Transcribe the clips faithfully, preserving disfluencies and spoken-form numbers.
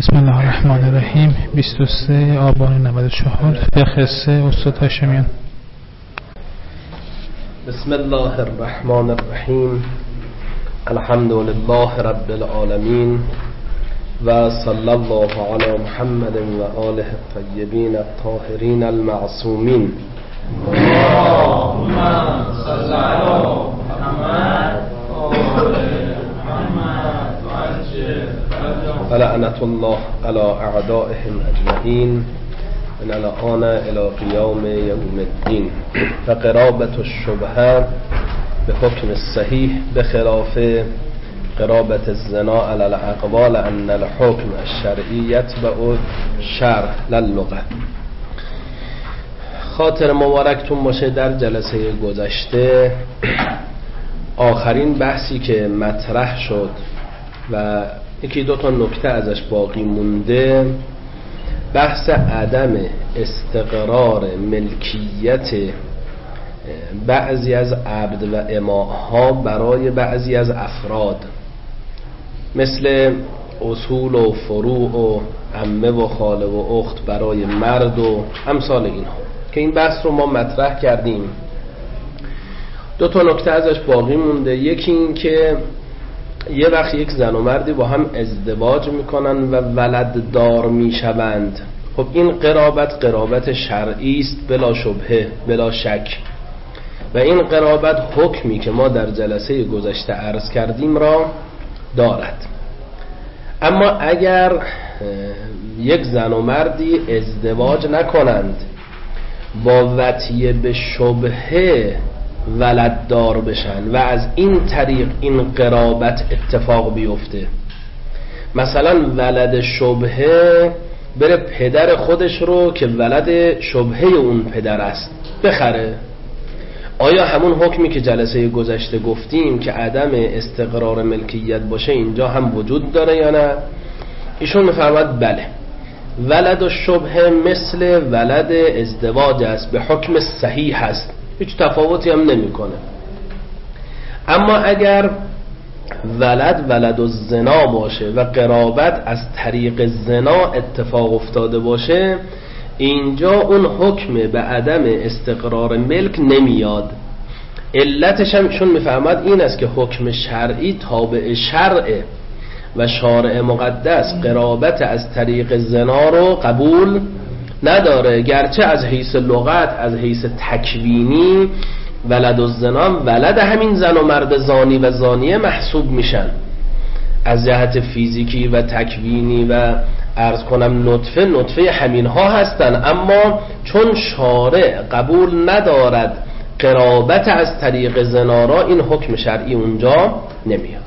بسم الله الرحمن الرحیم. بیست و سه آبان نود و چهار. فقه سه استاد هاشمیان. بسم الله الرحمن الرحیم. الحمد لله رب العالمین و صلی الله علی محمد و آله الطیبین الطاهرین المعصومین. اللهم صل علی محمد و آل محمد فلعنة الله على اعدائهم اجمعین من الان الى قیام یوم الدین. و قرابة الشبهه به حکم صحیح بخلاف قرابة الزنا على الاقوال ان الحکم الشرعی یتبع شرع للغه. خاطر مبارکتون باشه، در جلسه گذشته آخرین بحثی که مطرح شد و یکی دو تا نکته ازش باقی مونده، بحث عدم استقرار ملکیت بعضی از عبد و اماها برای بعضی از افراد، مثل اصول و فروع و عمه و خاله و اخت برای مرد و امثال اینها، که این بحث رو ما مطرح کردیم. دو تا نکته ازش باقی مونده. یکی این که یه وقت یک زن و مردی با هم ازدواج میکنن و ولد دار میشوند. خب این قرابت قرابت شرعی است بلا شبهه، بلا شک، و این قرابت حکمی که ما در جلسه گذشته عرض کردیم را دارد. اما اگر یک زن و مردی ازدواج نکنند، با وطیه به شبهه ولد دار بشن و از این طریق این قرابت اتفاق بیفته، مثلا ولد شبهه بره پدر خودش رو که ولد شبهه اون پدر است بخره، آیا همون حکمی که جلسه گذشته گفتیم که عدم استقرار ملکیت باشه اینجا هم وجود داره یا نه؟ ایشون میفرماد بله، ولد شبهه مثل ولد ازدواج است، به حکم صحیح است، هیچ تفاوتی هم نمیکنه. اما اگر ولد ولد و زنا باشه و قرابت از طریق زنا اتفاق افتاده باشه، اینجا اون حکم به عدم استقرار ملک نمیاد. علتش هم ایشون میفهمد این است که حکم شرعی تابع شرعه و شارع مقدس قرابت از طریق زنا رو قبول نداره، گرچه از حیث لغت، از حیث تکوینی ولد و زنا ولد همین زن و مرد زانی و زانیه محسوب میشن، از جهت فیزیکی و تکوینی و عرض کنم نطفه نطفه همین ها هستن، اما چون شارع قبول ندارد قرابت از طریق زنا را، این حکم شرعی اونجا نمیاد.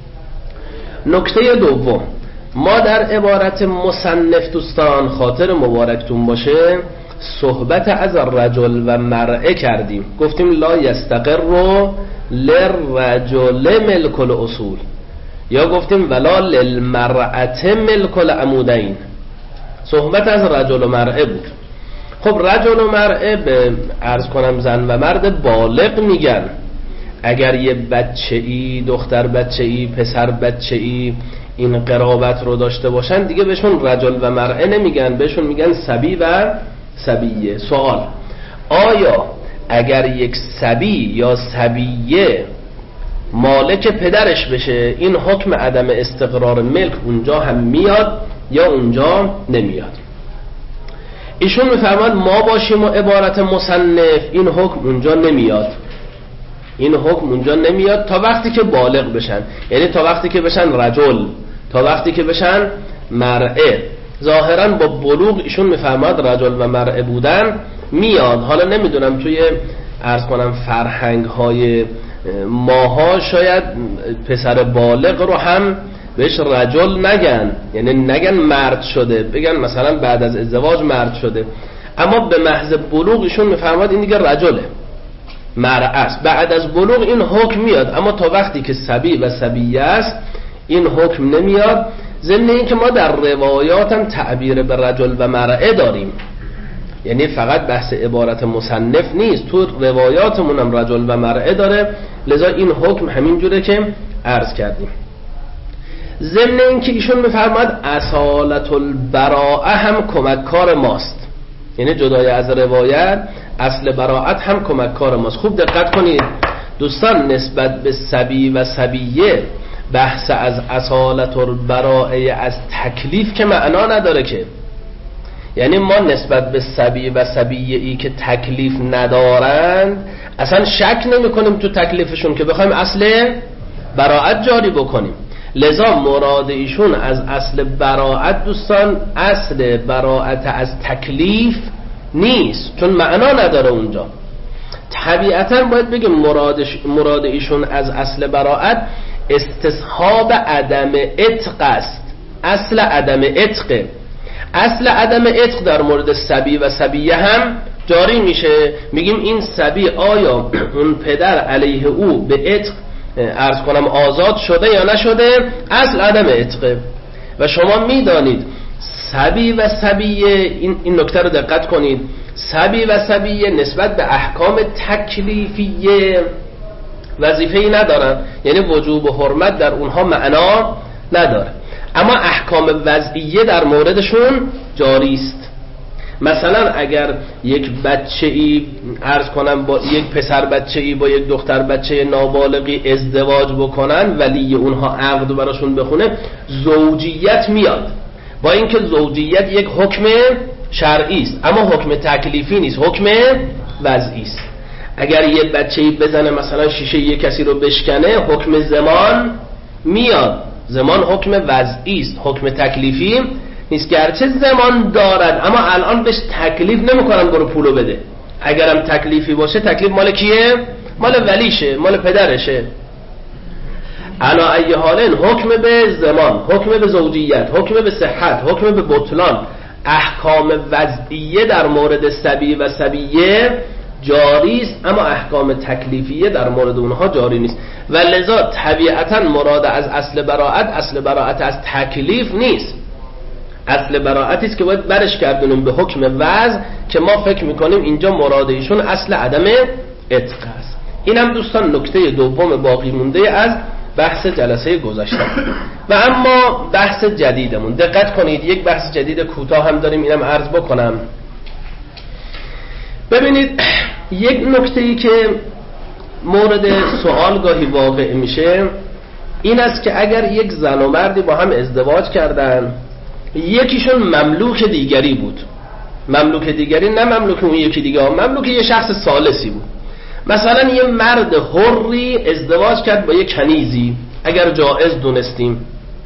نکته دوم، ما در عبارت مصنف دوستان خاطر مبارکتون باشه صحبت از رجل و مرأه کردیم، گفتیم لا یستقر للرجل ملک الاصول، یا گفتیم ولا للمرأة ملک العمودین. صحبت از رجل و مرأه بود. خب رجل و مرأه به عرض کنم زن و مرد بالغ میگن. اگر یه بچه‌ای، دختر بچه‌ای، پسر بچه‌ای این قرابت رو داشته باشن، دیگه بهشون رجل و مرأه نمیگن، بهشون میگن صبی و صبیه. سوال، آیا اگر یک صبی یا صبیه مالک پدرش بشه، این حکم عدم استقرار ملک اونجا هم میاد یا اونجا نمیاد؟ ایشون میفرماد ما باشیم و عبارت مصنف این حکم اونجا نمیاد، این حکم اونجا نمیاد تا وقتی که بالغ بشن، یعنی تا وقتی که بشن رجل، تا وقتی که بشن مرأه. ظاهرا با بلوغ ایشون میفرماد رجل و مرأه بودن میاد. حالا نمیدونم توی عرض کنم فرهنگ های ماها شاید پسر بالغ رو هم بهش رجل نگن، یعنی نگن مرد شده، بگن مثلا بعد از ازدواج مرد شده، اما به محض بلوغ ایشون میفرماد این دیگه رجله، مرأه است. بعد از بلوغ این حکم میاد، اما تا وقتی که صبی و صبیه است این حکم نمیاد. ضمن این که ما در روایات هم تعبیر به رجل و مرأه داریم، یعنی فقط بحث عبارت مصنف نیست، تو روایاتمون هم رجل و مرأه داره، لذا این حکم همین جوره که عرض کردیم. ضمن این که ایشون میفرماد اصالت البراءه هم کمککار ماست، یعنی جدای از روایت اصل براءت هم کمککار ماست. خوب دقت کنید دوستان، نسبت به صبی و صبیه بحث از اصالت البراءه از تکلیف که معنا نداره که، یعنی ما نسبت به صبی و صبیه ای که تکلیف ندارند اصلا شک نمی کنیم تو تکلیفشون که بخوایم اصل براءت جاری بکنیم. لذا مراد ایشون از اصل براءت دوستان اصل براءت از تکلیف نیست، چون معنا نداره اونجا. طبیعتا باید بگیم مرادش مراد ایشون از اصل براءت استصحاب عدم عتق است. اصل عدم عتق اصل عدم عتق در مورد صبی و صبیه هم جاری میشه. میگیم این صبی آیا اون پدر علیه او به عتق عرض کنم آزاد شده یا نشده؟ اصل عدم عتقه. و شما میدانید صبی و صبیه، این, این نکته رو دقت کنید، صبی و صبیه نسبت به احکام تکلیفیه وظیفه‌ای ندارن، یعنی وجوب و حرمت در اونها معنا نداره، اما احکام وضعیه در موردشون جاری است. مثلا اگر یک بچه‌ای عرض کنم با یک پسر بچه‌ای با یک دختر بچه نابالغی ازدواج بکنن، ولی اونها عقد براشون بخونه، زوجیت میاد. با اینکه زوجیت یک حکم شرعی است اما حکم تکلیفی نیست، حکم وضعی است. اگر یه بچه‌ای بزنه مثلا شیشه یک کسی رو بشکنه، حکم زمان میاد. زمان حکم وضعی است، حکم تکلیفی نیست. گرچه زمان دارد اما الان بهش تکلیف نمیکنن برو پولو بده. اگرم تکلیفی باشه تکلیف مال کیه؟ مال ولیشه، مال پدرشه. علا ای حالن حکم به زمان، حکم به زوجیت، حکم به صحت، حکم به بطلان، احکام وضعیه در مورد صبی و صبیه جاری است اما احکام تکلیفیه در مورد اونها جاری نیست. و لذا طبیعتا مراد از اصل براءت اصل براءت از تکلیف نیست، اصل براءتی است که باید برش گردونیم به حکم وضع که ما فکر میکنیم اینجا مراد ایشون اصل عدم عتق است. اینم دوستان نکته دوم باقی مونده از بحث جلسه گذشته. و اما بحث جدیدمون، دقت کنید یک بحث جدید کوتاه هم داریم، اینم عرض بکنم. ببینید یک نکته‌ای که مورد سوال گاهی واقع میشه این است که اگر یک زن و مردی با هم ازدواج کردن، یکیشون مملوک دیگری بود، مملوک دیگری نه مملوک اون یکی دیگه، مملوک یه شخص ثالثی بود. مثلا یه مرد حری ازدواج کرد با یک کنیزی، اگر جائز دونستیم،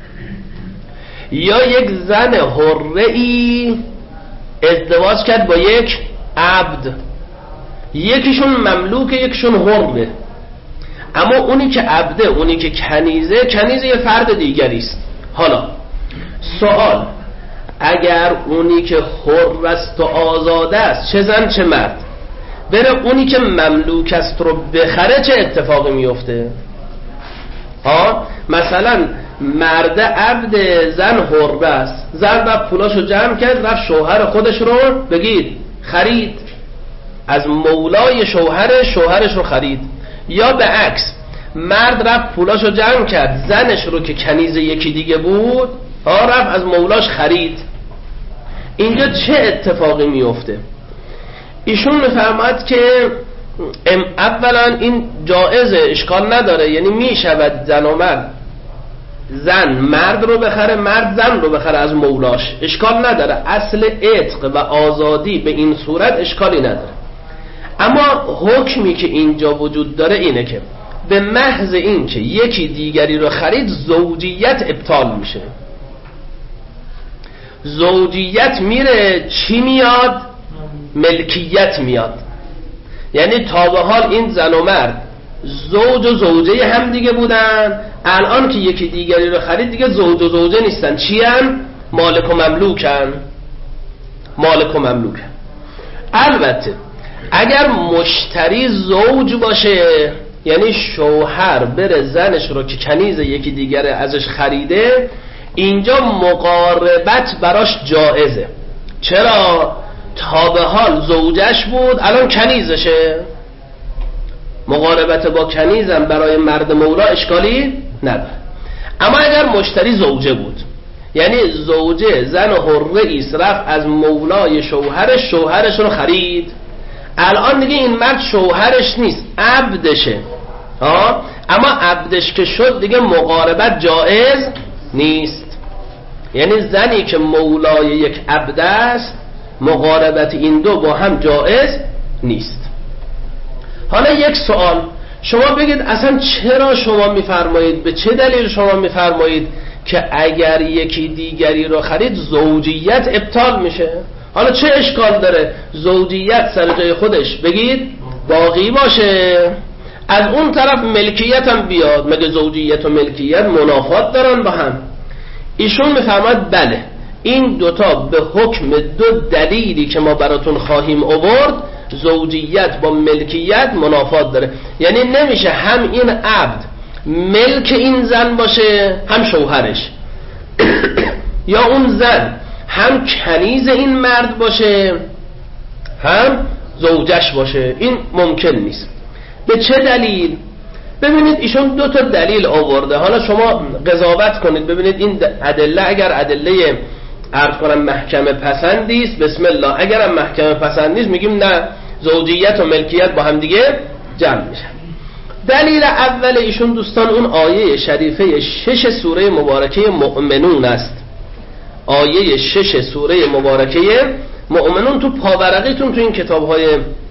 یا یک زن حره‌ای ازدواج کرد با یک عبد، یکیشون مملوک یکیشون حره، اما اونی که عبده، اونی که کنیزه، کنیزه یه فرد دیگری است. حالا سوال، اگر اونی که حر است و آزاده است، چه زن چه مرد، بره اونی که مملوک است رو بخره، چه اتفاقی میفته؟ ها مثلا مرد عبد، زن حر است، زن رفت پولاشو جمع کرد رفت شوهر خودش رو بگید خرید، از مولای شوهر شوهرش رو خرید. یا به عکس، مرد رفت پولاشو جمع کرد، زنش رو که کنیز یکی دیگه بود ها رفت از مولاش خرید. اینجا چه اتفاقی میفته؟ ایشون میفرماد که اولا این جائزه، اشکال نداره، یعنی میشود زن و مرد، زن مرد رو بخره، مرد زن رو بخره از مولاش، اشکال نداره، اصل عتق و آزادی به این صورت اشکالی نداره. اما حکمی که اینجا وجود داره اینه که به محض این که یکی دیگری رو خرید، زوجیت ابطال میشه. زوجیت میره، چی میاد؟ ملکیت میاد. یعنی تا به حال این زن و مرد زوج و زوجه هم دیگه بودن، الان که یکی دیگری رو خرید دیگه زوج و زوجه نیستن، چی هم؟ مالک و مملوکن، مالک و مملوکن. البته اگر مشتری زوج باشه، یعنی شوهر بره زنش رو که کنیز یکی دیگر ازش خریده، اینجا مقاربت براش جائزه. چرا؟ تا به حال زوجش بود، الان کنیزشه. مقاربت با کنیزم برای مرد مولا اشکالی نداره. اما اگر مشتری زوجه بود، یعنی زوجه زن حره ایست رفت از مولای شوهرش شوهرش رو خرید، الان دیگه این مرد شوهرش نیست، عبدشه ها. اما عبدش که شد دیگه مقاربت جایز نیست. یعنی زنی که مولای یک عبد است مقاربت این دو با هم جایز نیست. حالا یک سوال، شما بگید اصلا چرا شما میفرمایید، به چه دلیل شما میفرمایید که اگر یکی دیگری رو خرید زوجیت ابطال میشه؟ حالا چه اشکال داره زوجیت سر جای خودش بگید باقی باشه، از اون طرف ملکیت هم بیاد؟ مگه زوجیت و ملکیت منافات دارن با هم؟ ایشون میفرماید بله، این دوتا به حکم دو دلیلی که ما براتون خواهیم آورد زوجیت با ملکیت منافات داره. یعنی نمیشه هم این عبد ملک این زن باشه هم شوهرش یا اون زن هم کنیز این مرد باشه هم زوجش باشه، این ممکن نیست. به چه دلیل؟ ببینید ایشون دو تا دلیل آورده، حالا شما قضاوت کنید ببینید این ادله اگر ادله عرض کنم محکمه پسندی است بسم الله، اگر هم محکمه پسندی است میگیم نه زوجیت و ملکیت با هم دیگه جمع میشن. دلیل اول ایشون دوستان اون آیه شریفه شش سوره مبارکه مؤمنون است. آیه شش سوره مبارکه مؤمنون تو پاورقیتون تو این کتاب‌های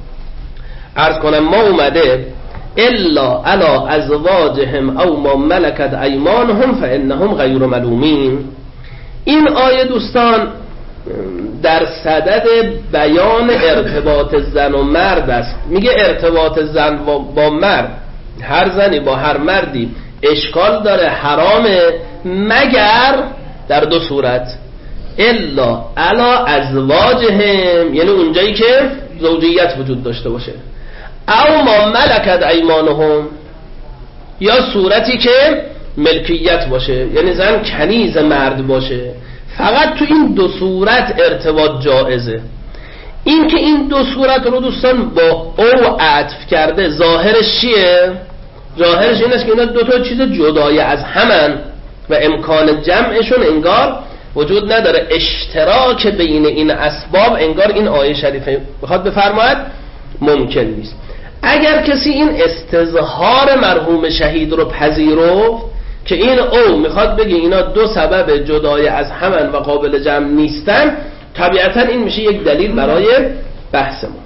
عرض کنم ما اومده الا علی ازواجهم او ما ملکت ایمانهم فانهم غیر ملومین. این آیه دوستان در صدد بیان ارتباط زن و مرد است. میگه ارتباط زن با مرد، هر زنی با هر مردی اشکال داره، حرامه، مگر در دو صورت، الا علی ازواجهم، یعنی اونجایی که زوجیت وجود داشته باشه، او ما ملکت ایمانهم، یا صورتی که ملکیت باشه، یعنی زن کنیز مرد باشه. فقط تو این دو صورت ارتباط جائزه. این که این دو صورت رو دوستان با او عطف کرده ظاهرش چیه؟ ظاهرش این است که اینا دو تا چیز جدای از همن و امکان جمعشون انگار وجود نداره، اشتراک بین این اسباب انگار این آیه شریفه بخواد بفرماید ممکن نیست. اگر کسی این استظهار مرحوم شهید رو پذیرفت که این او میخواد بگه اینا دو سبب جدای از همن و قابل جمع نیستن، طبیعتا این میشه یک دلیل برای بحث ما.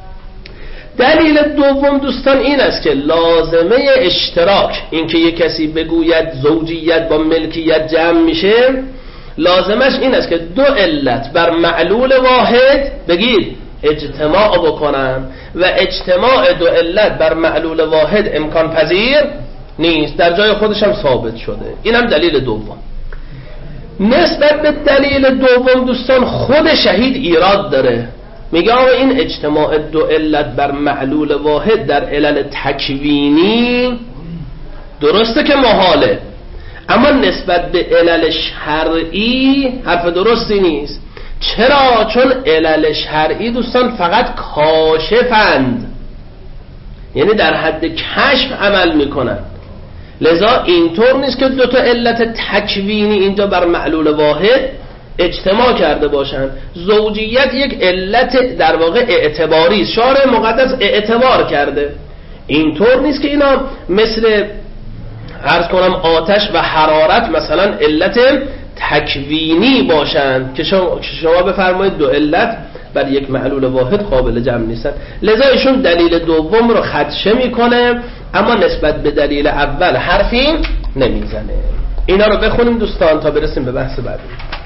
دلیل دوم دوستان این است که لازمه اشتراک، این که یک کسی بگوید زوجیت با ملکیت جمع میشه، لازمش این است که دو علت بر معلول واحد بگید اجتماع بکنن و اجتماع دو علت بر معلول واحد امکان پذیر نیست، در جای خودش هم ثابت شده. این هم دلیل دوم. نسبت به دلیل دوم دوستان خود شهید ایراد داره، میگه آقا این اجتماع دو علت بر معلول واحد در علل تکوینی درسته که محاله، اما نسبت به علل شرعی حرف درستی نیست. چرا؟ چون علل شرعی دوستان فقط کاشفند، یعنی در حد کشف عمل میکنن، لذا اینطور نیست که دو تا علت تکوینی اینجا بر معلول واحد اجتماع کرده باشن. زوجیت یک علت در واقع اعتباری است، شارع مقدس اعتبار کرده. اینطور نیست که اینا مثل عرض کنم آتش و حرارت مثلا علت تکوینی باشند که شما, شما بفرمایید دو علت بر یک معلول واحد قابل جمع نیستن. لذا ایشون دلیل دوم رو خدشه میکنه، اما نسبت به دلیل اول حرفی نمیزنه. اینا رو بخونیم دوستان تا برسیم به بحث بعدی.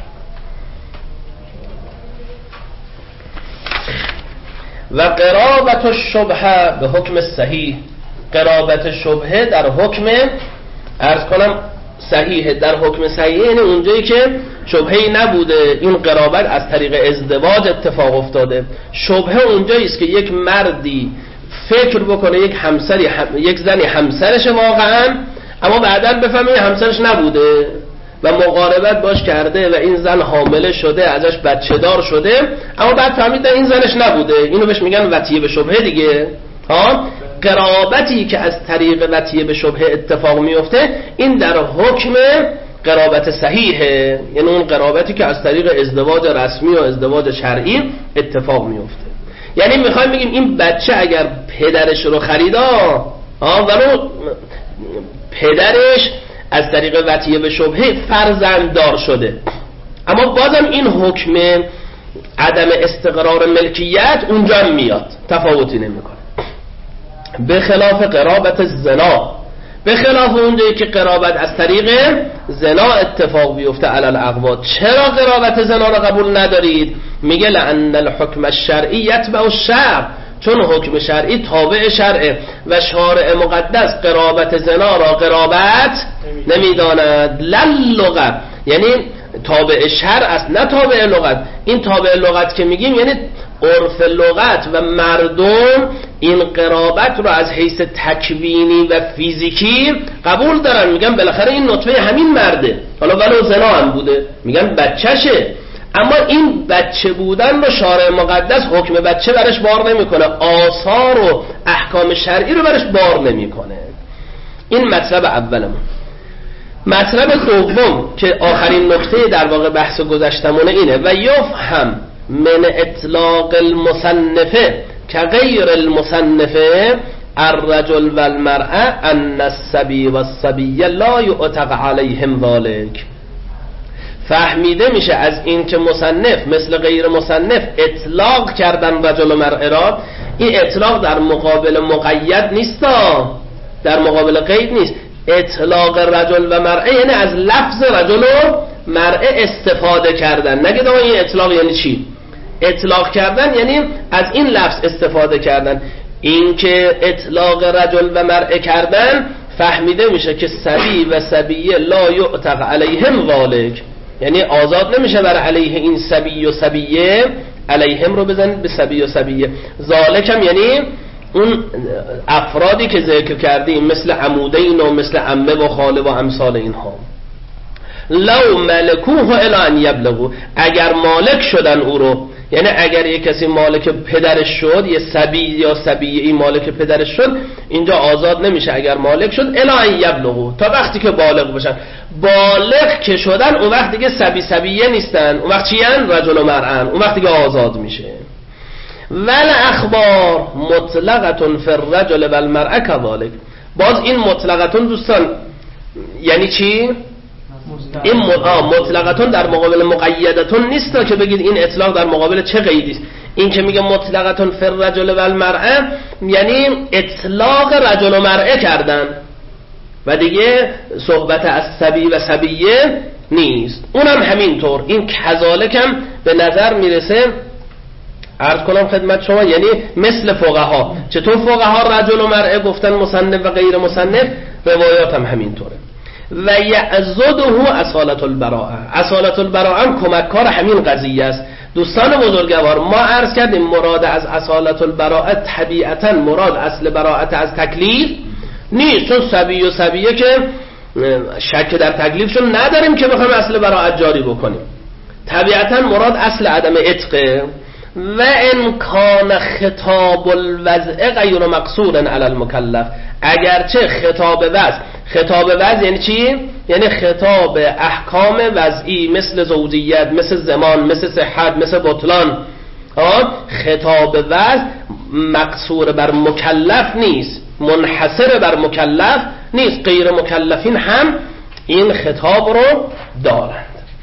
و قرابت الشبهه به حکم صحیح، قرابت شبهه در حکم عرض کنم صحیح، در حکم صحیح یعنی اونجایی که شبهه‌ای نبوده، این قرابت از طریق ازدواج اتفاق افتاده. شبهه اونجایی است که یک مردی فکر بکنه یک همسری هم... یک زنی همسرش واقعا، اما بعداً بفهمه همسرش نبوده و مقاربت باش کرده و این زن حامله شده، ازش بچه دار شده، اما بعد فهمید این زنش نبوده. اینو بهش میگن وطیه به شبهه دیگه. ها قرابتی که از طریق وطیه به شبهه اتفاق میفته این در حکم قرابت صحیحه، یعنی اون قرابتی که از طریق ازدواج رسمی و ازدواج شرعی اتفاق میفته. یعنی میخوایم بگیم این بچه اگر پدرش رو خریدا ولو پدرش از طریق وطیه به شبهه فرزنددار شده، اما بازم این حکم عدم استقرار ملکیت اونجا میاد، تفاوتی نمیکنه. به خلاف قرابت زنا، به خلاف اونجایی که قرابت از طریق زنا اتفاق بیفته علی الاقوا. چرا قرابت زنا را قبول ندارید؟ میگه لأن الحکم الشرعی یتبع الشرع، چون حکم شرعی تابع شرعه و شارع مقدس قرابت زنا را قرابت نمیداند. للغت یعنی تابع شرع است نه تابع لغت. این تابع لغت که میگیم یعنی عرف لغت و مردم این قرابت رو از حیث تکوینی و فیزیکی قبول دارن، میگن بالاخره این نطفه همین مرده، حالا ولو زنا هم بوده میگن بچهشه، اما این بچه بودن رو شارع مقدس حکم بچه برش بار نمیکنه، آثار و احکام شرعی رو برش بار نمیکنه. این مطلب اولمون. مطلب دوم که آخرین نکته در واقع بحث گذشتمونه اینه و یفهم من اطلاق المصنفه که غیر المصنفه الرجل و المرأة ان الصبی و الصبیه لا یعتق علیهم ذلك. فهمیده میشه از این که مصنف مثل غیر مصنف اطلاق کردن رجل و مرأة را، این اطلاق در مقابل مقید نیست، در مقابل قید نیست. اطلاق رجل و مرأة یعنی از لفظ رجل و مرأة استفاده کردن. نگید آقا این اطلاق یعنی چی؟ اطلاق کردن یعنی از این لفظ استفاده کردن. این که اطلاق رجل و مرأة کردن فهمیده میشه که صبی و صبیه لا یعتق علیهم ذالک، یعنی آزاد نمیشه بر علیه این صبی و صبیه، علیهم رو بزنید به صبی و صبیه. ذالک هم یعنی اون افرادی که ذکر کردیم مثل عمودین و مثل عمه و خاله و امثال اینها. لو ملکوه الی ان یبلغوا، اگر مالک شدن او رو، یعنی اگر یک کسی مالک پدرش شد، یه صبی یا صبیه این مالک پدرش شد، اینجا آزاد نمیشه اگر مالک شد الی ان یبلغوا، تا وقتی که بالغ بشن. بالغ که شدن اون وقت دیگه صبی صبیه نیستن، اون وقت چی ان؟ رجل و مرأة، اون وقت دیگه آزاد میشه. ول اخبار مطلقتون فی الرجل و المرأة كذلك. باز این مطلقتون دوستان یعنی چی؟ این مطلقتون در مقابل مقیدتون نیست که بگید این اطلاق در مقابل چه قیدی است. این که میگه مطلقتون فی الرجل و المرأة یعنی اطلاق رجل و مرأة کردن و دیگه صحبت از صبی و صبیه نیست. اونم همینطور. این کذالک هم به نظر میرسه عرض کنم خدمت شما، یعنی مثل فقها. چطور فقها رجل و مرأة گفتن مصنف و غیر مصنف، روایات هم همینطوره. و یعضده اصالت البراءه، اصالت البراءه هم کمککار همین قضیه است. دوستان بزرگوار، ما عرض کردیم مراد از اصالت البراءه طبیعتا مراد اصل براءت از تکلیف نیست، چون صبی و صبیه که شک در تکلیفشون نداریم که بخوایم اصل براءت جاری بکنیم. طبیعتا مراد اصل عدم عتقه. و ان کان خطاب الوضع غیر مقصورا علی المکلف، اگرچه خطاب وضع، خطاب وضع یعنی چی؟ یعنی خطاب احکام وضعی مثل زوجیت، مثل زمان، مثل صحت، مثل بطلان، خطاب وضع مقصور بر مکلف نیست، منحصر بر مکلف نیست، غیر مکلفین هم این خطاب رو دارند.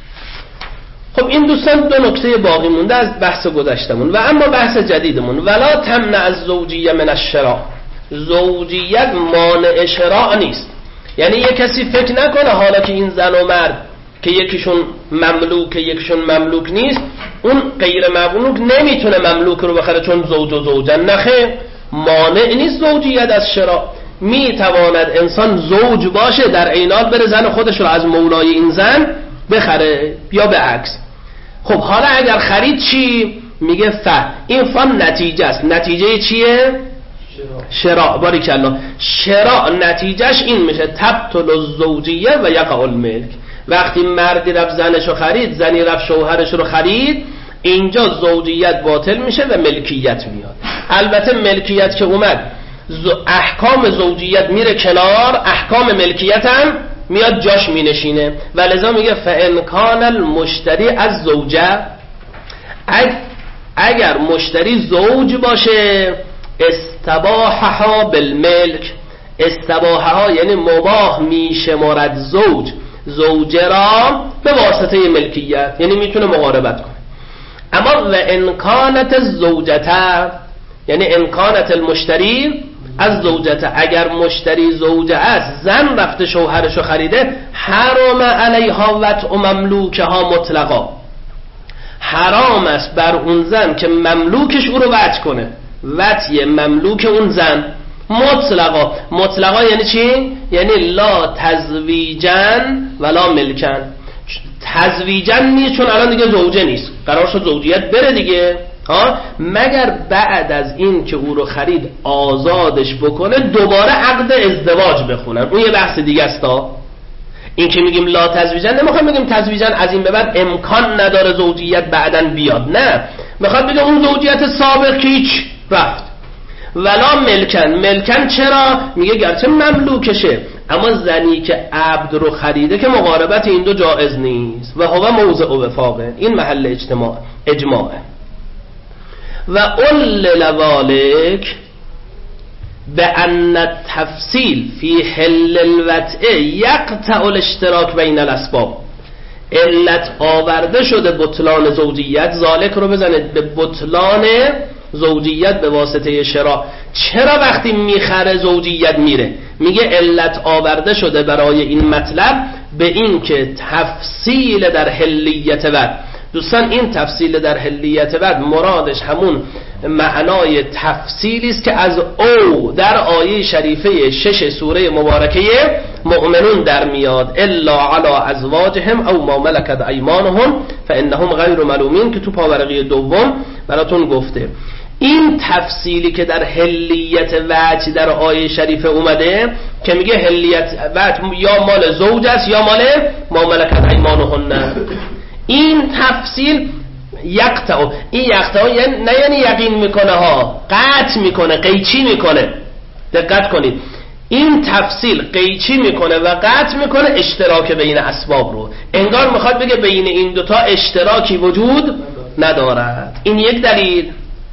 خب این دوستان دو نکته باقی مونده از بحث گذشتمون. و اما بحث جدیدمون، ولا تمنع از زوجیه من الشراء، زوجیت مانع شراء نیست. یعنی یک کسی فکر نکنه حالا که این زن و مرد که یکیشون مملوک یکیشون مملوک نیست، اون غیر مملوک نمیتونه مملوک رو بخره چون زوج و زوجن. نخه، مانع نیست زوجیت از شراء. میتواند انسان زوج باشه در عین حال بره زن خودش رو از مولای این زن بخره یا به عکس. خب حالا اگر خرید چی؟ میگه ف، این فن نتیجه است. نتیجه چیه؟ شراء. باریکالله. شراء نتیجهش این میشه تبطل الزوجیه و یقع الملک. وقتی مردی رفت زنشو خرید، زنی رفت شوهرش رو خرید، اینجا زوجیت باطل میشه و ملکیت میاد. البته ملکیت که اومد احکام زوجیت میره کنار، احکام ملکیت هم میاد جاش مینشینه. و لذا میگه فإن کان المشتری از زوجه، اگر مشتری زوج باشه استباحها بالملک، استباحها یعنی مباح میشمارد زوج زوجه را به واسطه ملکیت، یعنی میتونه مقاربت کنه. اما و انکانت زوجته یعنی انکانت المشتری از زوجته، اگر مشتری زوجه است، زن رفته شوهرشو خریده، حرام علیها وطء مملوکها مطلقا، حرام است بر اون زن که مملوکش او رو وطء کنه، وطء مملوک اون زن مطلقا. مطلقا یعنی چی؟ یعنی لا تزویجن ولا ملکن، تزویجن نیست چون الان دیگه زوجه نیست، قرار شد زوجیت بره دیگه ها، مگر بعد از این که او رو خرید آزادش بکنه دوباره عقد ازدواج بخونن، اون یه بحث دیگه است. این که میگیم لا تزویجن نمیخوام بگیم تزویجن از این به بعد امکان نداره زوجیت بعدن بیاد، نه، میخواد بگم اون زوجیت سابق که هیچ رفت. ولا ملکن، ملکن چرا؟ میگه گرچه مملوکشه اما زنی که عبد رو خریده که مقاربت این دو جائز نیست. و هو موضع وفاقه، این محل اجتماع اجماعه. و علل ذالک بأن التفصیل فی حل الوطء یقطع الاشتراک بین الاسباب، علت آورده شده بطلان زوجیت، ذالک رو بزنید به بطلان زوجیت به واسطه شراء. چرا وقتی میخره زوجیت میره؟ میگه علت آورده شده برای این مطلب به این که تفصیل در حلیت وطء. دوستان این تفصیل در حلیت وطء مرادش همون معنای تفصیلی است که از او در آیه شریفه شش سوره مبارکه مؤمنون در میاد، الا علی ازواجهم او ما ملکت ایمانهم فانهم غیر ملومین، که تو پاورقی دوم براتون گفته. این تفصیلی که در حلیت وطء در آیه شریفه اومده که میگه حلیت وطء یا مال زوج است یا مال ما ملکت ایمانهن، این تفصیل یقطع، این یقطع یعنی نه یعنی یقین میکنه ها، قطع میکنه، قیچی میکنه. دقت کنید، این تفصیل قیچی میکنه و قطع میکنه اشتراک بین اسباب رو، انگار میخواد بگه بین این دوتا اشتراکی وجود ندارد. این یک دلیل.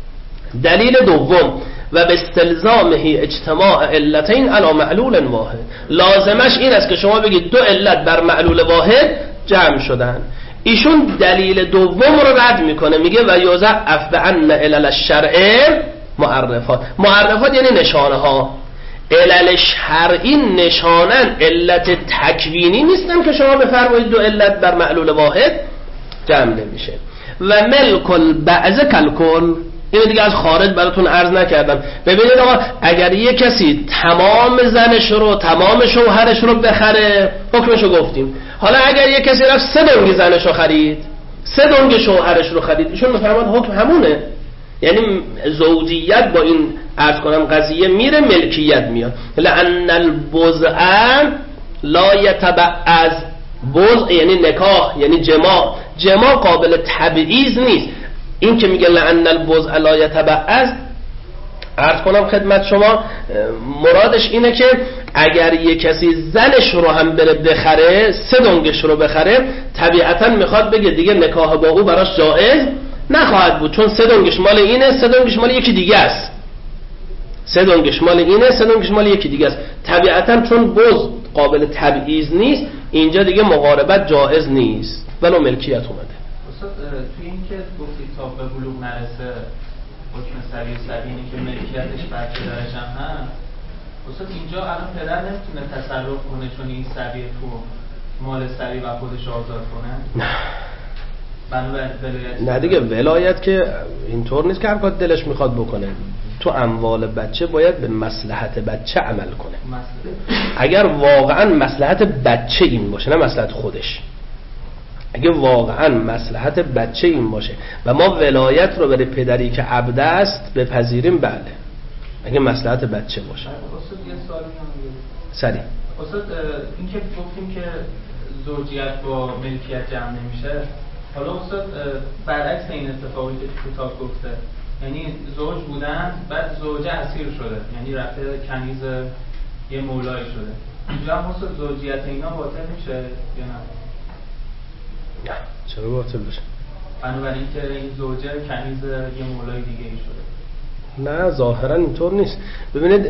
دلیل دوم و به استلزامه اجتماع علتین علی معلول واحد، لازمش این است که شما بگید دو علت بر معلول واحد جمع شدن. ایشون دلیل دوم رو رد میکنه، میگه و یضعف بان علل الشرع معرفات. معرفات یعنی نشانه ها، علل شرعی نشانن، علت تکوینی نیستن که شما بفرمایید دو علت بر معلول واحد جمع نمیشه. و ملک البعض کالکل، اینو دیگه از خارج براتون عرض نکردم. ببینید آقا، اگر یه کسی تمام زنش رو تمام شوهرش رو بخره حکمشو گفتیم. حالا اگر یه کسی رفت سه دنگ زنش رو خرید، سه دنگ شوهرش رو خرید، ایشون میفرماد حکم همونه، یعنی زوجیت با این عرض کنم قضیه میره، ملکیت میاد. لأن البضع لا یتبعض، بضع یعنی نکاح یعنی جماع، جماع قابل تبعیض نیست. این که میگه لأن البضع لا یتبعض، عرض کنم خدمت شما مرادش اینه که اگر یه کسی زنش رو هم بره بخره، سه دنگش رو بخره، طبیعتا میخواد بگه دیگه نکاح با او براش جائز نخواهد بود، چون سه دنگش مال اینه، سه دنگش مال یکی دیگه است، سه دنگش مال اینه، سه دنگش مال یکی دیگه است. طبیعتا چون بضع قابل تبعیض نیست، اینجا دیگه مقاربت جائز نیست ولو ملکیت اومده. استاد توی این که گفتید تا به بلوغ نرسه حکم سری سبینی که ملکیتش بچه دارش هم هست، استاد اینجا الان پدر نمیتونه تصرف کنه چون این سبیه تو مال سری و خودش آزاد کنه؟ نه. نه دیگه ولایت که اینطور نیست که هر کار دلش میخواد بکنه. تو اموال بچه باید به مصلحت بچه عمل کنه. اگر واقعا مصلحت بچه این باشه، نه مصلحت خودش، اگه واقعا مصلحت بچه این باشه و ما ولایت رو برای پدری که عبد است بپذیریم، بله، اگه مصلحت بچه باشه. استاد یه سوالی هم سری استاد، این که گفتیم که زوجیت با ملکیت جمع نمیشه، حالا استاد برعکس این اتفاقی که کتاب گفته، یعنی زوج بودن بعد زوجه اسیر شده، یعنی رفته کنیز یه مولای شده. اینجا هم مثل زوجیت اینا باطل میشه یا نه؟ نه چرا باطل بشه؟ بنابراین که این زوجه کنیز یه مولای دیگه ای شده. نه ظاهرا اینطور نیست. ببینید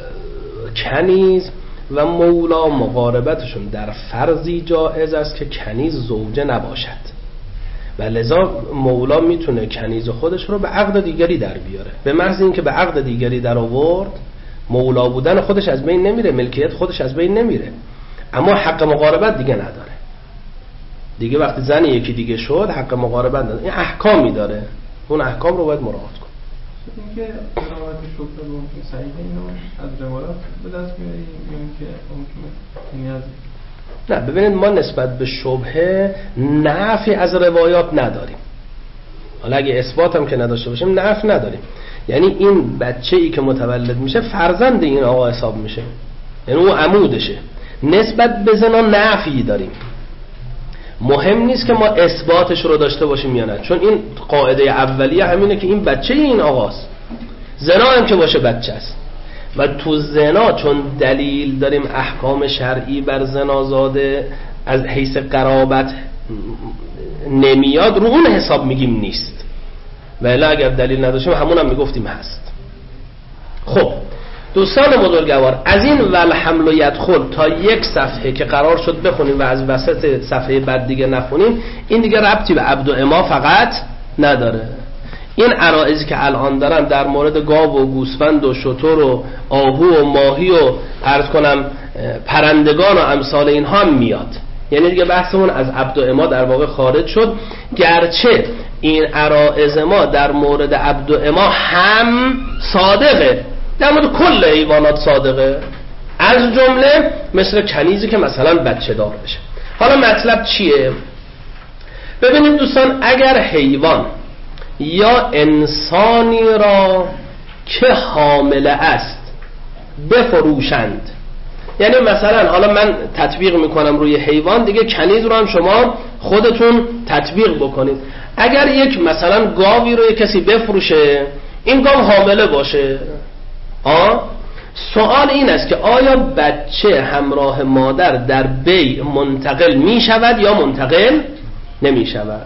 کنیز و مولا مقاربتشون در فرضی جائز است که کنیز زوجه نباشد و لذا مولا میتونه کنیز خودش رو به عقد دیگری در بیاره. به محض اینکه به عقد دیگری در آورد مولا بودن خودش از بین نمیره، ملکیت خودش از بین نمیره، اما حق مقاربت دیگه نداره. دیگه وقتی زن یکی دیگه شد حق مقاربت نداره. این احکامی داره، اون احکام رو باید مراعات کن. اینکه روایت شبهه رو ممکن صحیح اینو از روایات به دست میاریم یا اینکه ممکنه از نه ببینید ما نسبت به شبهه نفی از روایات نداریم. حالا اگه اثبات هم که نداشته باشیم نفی نداریم. یعنی این بچه‌ای که متولد میشه فرزند این آقا حساب میشه، یعنی اون عمودشه. نسبت به زنا نفی داریم. مهم نیست که ما اثباتش رو داشته باشیم یا نه، چون این قاعده اولیه همینه که این بچه این آقاست. زنا هم که باشه بچه است و تو زنا چون دلیل داریم احکام شرعی بر زنازاده از حیث قرابت نمیاد، رو اون حساب میگیم نیست، ولی اگر دلیل نداشتیم همون هم میگفتیم هست. خب دوستان بزرگوار، از این ول حمل و یدخل تا یک صفحه که قرار شد بخونیم و از وسط صفحه بعد دیگه نخونیم، این دیگه ربطی به عبد و اما فقط نداره. این عرائضی که الان دارم در مورد گاو و گوسفند و شتر و آهو و ماهی و عرض کنم پرندگان و امثال اینها هم میاد. یعنی دیگه بحثمون از عبد و اما در واقع خارج شد، گرچه این عرائض ما در مورد عبد و اما هم صادقه، در مورد کل حیوانات صادقه، از جمله مثل کنیزی که مثلا بچه دار بشه. حالا مطلب چیه؟ ببینید دوستان، اگر حیوان یا انسانی را که حامله است بفروشند، یعنی مثلا حالا من تطبیق میکنم روی حیوان، دیگه کنیز رو هم شما خودتون تطبیق بکنید. اگر یک مثلا گاوی رو یک کسی بفروشه، این گاو حامله باشه، آه؟ سوال این است که آیا بچه همراه مادر در بیع منتقل می شود یا منتقل نمی شود؟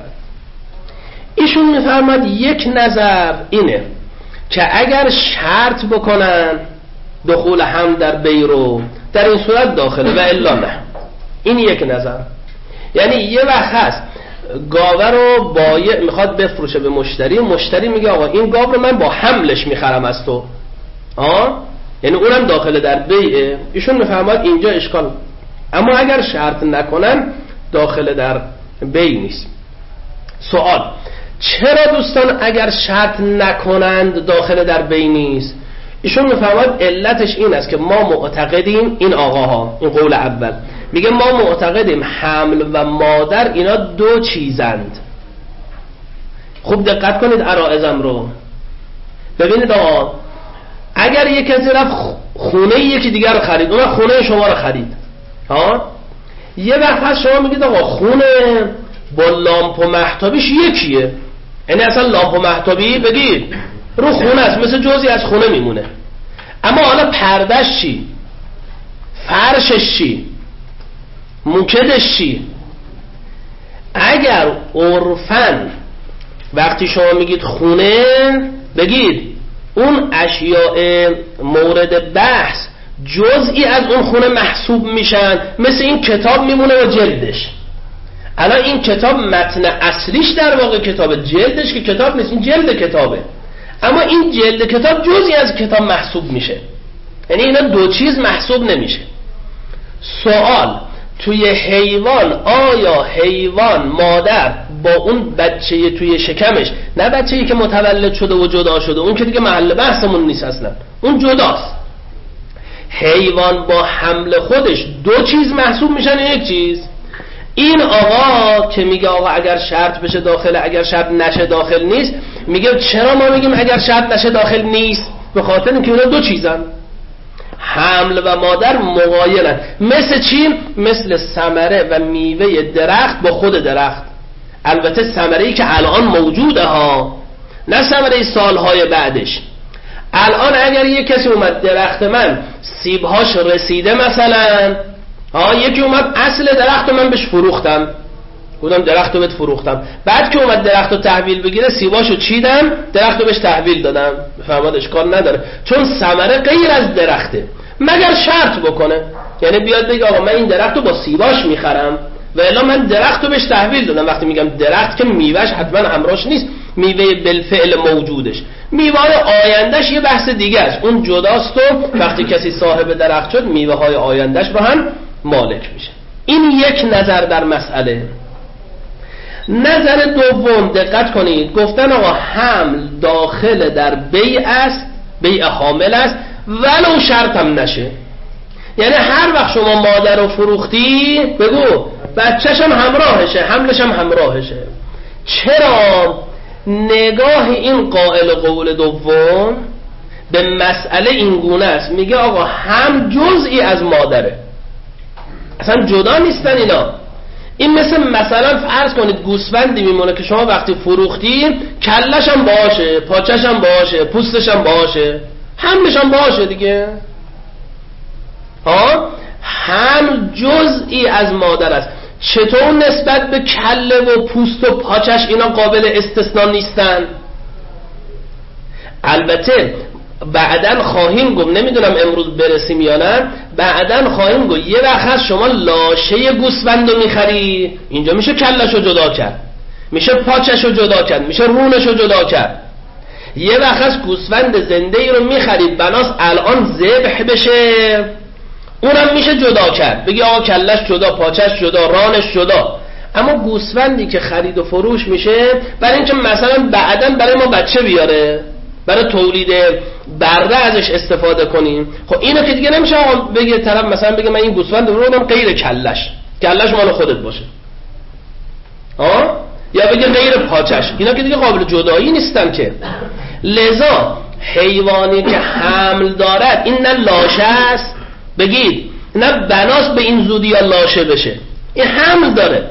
ایشون میفرماد یک نظر اینه که اگر شرط بکنن دخول هم در بیع رو، در این صورت داخله و الا نه. این یک نظر. یعنی یه وقت هست گاوه رو بایع میخواد بفروشه به مشتری، مشتری میگه آقا این گاو رو من با حملش میخرم از تو، آه؟ یعنی اونم داخل در بیعه. ایشون میفرماد اینجا اشکال، اما اگر شرط نکنن داخل در بیع نیست. سوال، چرا دوستان اگر شرط نکنند داخل در بیع نیست؟ ایشون میفرماد علتش این است که ما معتقدیم، این آقاها، این قول اول میگه ما معتقدیم حمل و مادر اینا دو چیزند. خوب دقت کنید عرائضم رو ببینید. آقا اگر یک کسی رفت خونه یکی دیگر رو خرید، اون خونه شما رو خرید، ها، یه وقت هست شما میگید آقا خونه با لامپ و مهتابیش یکیه، یعنی اصلا لامپ و مهتابی بگید رو خونه است، مثل جزئی از خونه میمونه، اما حالا پردش چی؟ فرشش چی؟ موکدش چی؟ اگر عرفاً وقتی شما میگید خونه، بگید اون اشیاء مورد بحث جزئی از اون خونه محسوب میشن، مثل این کتاب میمونه و جلدش. الان این کتاب متن اصلیش در واقع کتاب، جلدش که کتاب نیست، این جلد کتابه، اما این جلد کتاب جزئی از کتاب محسوب میشه، یعنی اینا دو چیز محسوب نمیشه. سوال، توی حیوان آیا حیوان مادر با اون بچه توی شکمش، نه بچه‌ای که متولد شده و جدا شده، اون که دیگه محل بحثمون نیست اصلا، اون جداست، حیوان با حمل خودش دو چیز محسوب میشن یک چیز. این آقا که میگه آقا اگر شرط بشه داخل، اگر شرط نشه داخل نیست، میگه چرا ما میگیم اگر شرط نشه داخل نیست؟ به خاطر اینکه اونا دو چیزن، حمل و مادر مغاینن. مثل چی؟ مثل ثمره و میوه درخت با خود درخت. البته ثمره‌ای که الان موجوده ها، نه ثمره سالهای بعدش. الان اگر یک کسی اومد درخت من سیبهاش رسیده مثلا، ها یکی اومد اصل درخت من بهش فروختم، گفتم درختو بهت فروختم، بعد که اومد درختو تحویل بگیره سیباشو چیدم درختو بهش تحویل دادم، بفرماد اشکال نداره، چون ثمره غیر از درخته. مگر شرط بکنه، یعنی بیاد بگه آقا من این درختو با سیباش میخرم و الا من درختو بهش تحویل دادم. وقتی میگم درخت که میوهش حتما همراهش نیست، میوه بالفعل موجودش، میوه آیندهش یه بحث دیگه است، اون جداست و وقتی کسی صاحب درخت شد میوه های آیندهش رو هم مالک میشه. این یک نظر در مسئله. نظر دوم دقت کنید، گفتن آقا حمل داخل در بیع است، بیع حامل است ولو شرط هم نشه. یعنی هر وقت شما مادر رو فروختی بگو بچه‌ش هم همراهشه، حملش هم همراهشه. چرا؟ نگاه این قائل قول دوم به مسئله این گونه است، میگه آقا هم جزئی از مادره، اصلا جدا نیستن اینا. این مثل مثلا فرض کنید گوسفندی میمونه که شما وقتی فروختی کلش هم باشه، پاچش هم باشه، پوستش هم باشه، حملش هم باشه دیگه. ها هم جزئی از مادر است. چطور نسبت به کله و پوست و پاچش اینا قابل استثناء نیستن؟ البته بعدن خواهیم گفت، نمیدونم امروز برسیم یا نه، بعدن خواهیم گفت یه وقت شما لاشه گوسفندو میخری، اینجا میشه کلشو جدا کرد، میشه پاچشو جدا کرد، میشه رونشو جدا کرد. یه وقت گوسفند زنده ای رو میخری بناس الان ذبح بشه، اونم میشه جدا کرد، بگی آقا کلش جدا، پاچش جدا، رانش جدا. اما گوسفندی که خرید و فروش میشه برای اینکه مثلا بعدن برای ما بچه بیاره، برای تولید برده ازش استفاده کنیم، خب اینو که دیگه نمیشه آقا بگه طرف مثلا بگه من این گوسفند رو بدم غیر کلش، کلش مال خودت باشه، آه؟ یا بگه غیر پاچش، اینا که دیگه قابل جدایی نیستن که. لذا حیوانی که حمل دارد این نه لاشه است بگید، نه بناس به این زودی یا لاشه بشه، این حمل داره،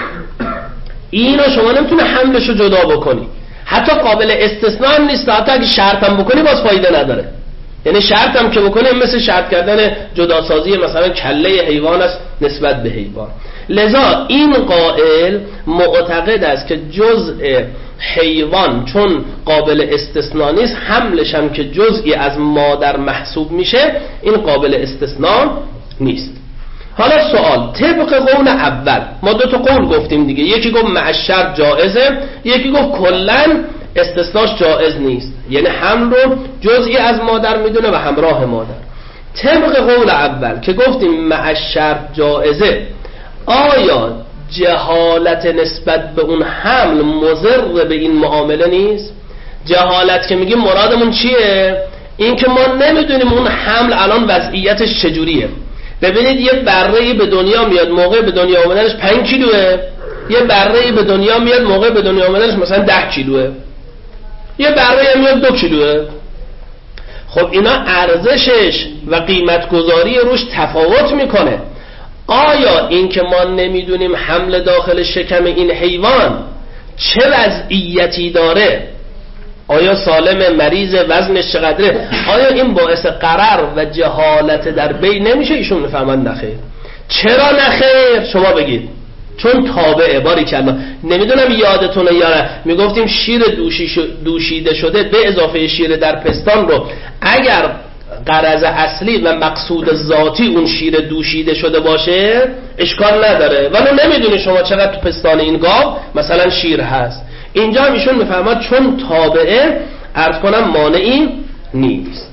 اینو شما نمیتونه حملشو جدا بکنی، حتی قابل استثناء هم نیست، حتی اگه شرط هم بکنی باز فایده نداره. یعنی شرط هم که بکنی مثل شرط کردن جداسازی مثلا کله حیوان است نسبت به حیوان. لذا این قائل معتقد است که جزء حیوان چون قابل استثناء نیست، حملش هم که جزئی از مادر محسوب میشه، این قابل استثناء نیست. حالا سوال، طبق قول اول ما دو تا قول گفتیم دیگه، یکی گفت مع الشرط جائزه، یکی گفت کلن استثناش جائز نیست، یعنی حمل رو جزئی از مادر میدونه و همراه مادر. طبق قول اول که گفتیم مع الشرط جائزه، آیا جهالت نسبت به اون حمل مضر به این معامله نیست؟ جهالت که میگیم مرادمون چیه؟ این که ما نمیدونیم اون حمل الان وضعیتش چجوریه. ببینید یه بره‌ای به دنیا میاد، موقع به دنیا آمدنش پنج کیلوه، یه بره‌ای به دنیا میاد موقع به دنیا آمدنش مثلا ده کیلوه، یه بره‌ای میاد دو کیلوه. خب اینا ارزشش و قیمت گذاری روش تفاوت میکنه. آیا این که ما نمیدونیم حمل داخل شکم این حیوان چه وضعیتی داره، آیا سالم، مریض، وزنش چقدره، آیا این باعث قرار و جهالت در بین نمیشه؟ ایشون میفهمن نخیر. چرا نخیر؟ شما بگید. چون تابعه. باری کلا نمیدونم یادتونه یا نه، میگفتیم شیر دوشی دوشیده شده به اضافه شیر در پستان رو اگر غرض اصلی و مقصود ذاتی اون شیر دوشیده شده باشه اشکال نداره، ولی نمیدونی شما چقدر تو پستان این گاو مثلا شیر هست. اینجا هم ایشون میفهمد چون تابعه عرض کنم مانعی نیست.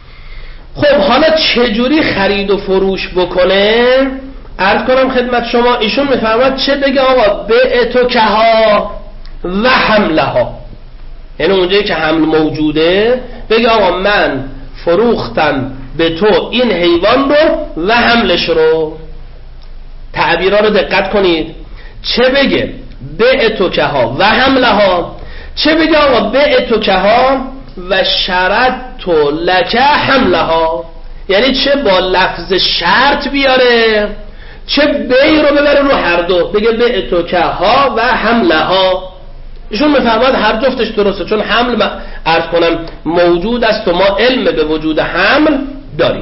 خب حالا چجوری خرید و فروش بکنه؟ عرض کنم خدمت شما، ایشون میفهمد چه بگه آقا بعت که ها و حملها، یعنی اونجایی که حمل موجوده بگه آقا من فروختم به تو این حیوان رو و حملش رو. تعبیرها رو دقت کنید. چه بگه بعت که ها و حملها، چه بگه آقا بعت که ها و شرط لک حملها، یعنی چه با لفظ شرط بیاره چه بی رو ببره رو هر دو، بگه بعت که ها و حملها. ایشون میفرماد هر جفتش درسته، چون حمل عرض کنم موجود است و ما علم به وجود حمل داریم.